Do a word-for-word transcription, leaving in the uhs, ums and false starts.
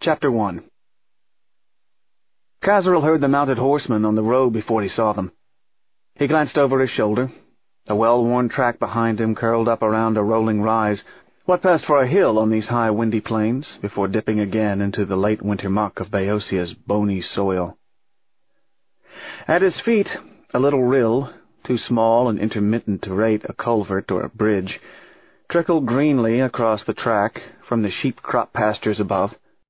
Chapter one. Kazaril heard the mounted horsemen on the road before he saw them. He glanced over his shoulder. A well-worn track behind him curled up around a rolling rise, what passed for a hill on these high, windy plains, before dipping again into the late winter muck of Boeotia's bony soil. At his feet, a little rill, too small and intermittent to rate a culvert or a bridge, trickled greenly across the track from the sheep crop pastures above.